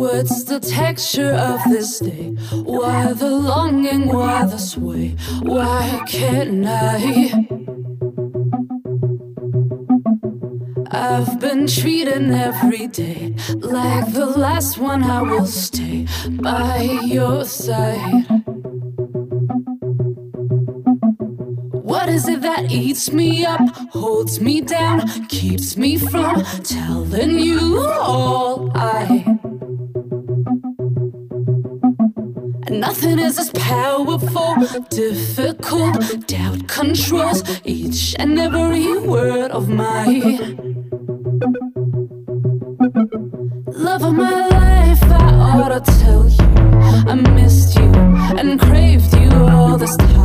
What's the texture of this day? Why the longing, why the sway? Why can't I? I've been treating every day like the last one. I will stay by your side. What is it that eats me up, holds me down, keeps me from telling you all nothing is as powerful, difficult. Doubt controls each and every word of mine. Love of my life, I ought to tell you I missed you and craved you all this time.